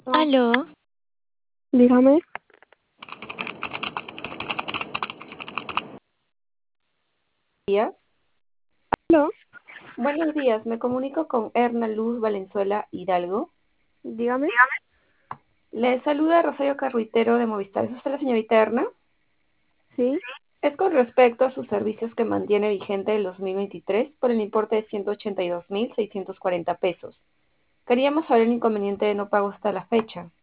Aló, Dígame. Días. ¿No? Buenos días, me comunico con Erna Luz Valenzuela Hidalgo. Dígame. Le saluda Rosario Carruitero de Movistar. ¿Es usted la señorita Erna? Sí. Es con respecto a sus servicios que mantiene vigente el 2023 por el importe de 182.640 pesos. Queríamos saber el inconveniente de no pago hasta la fecha.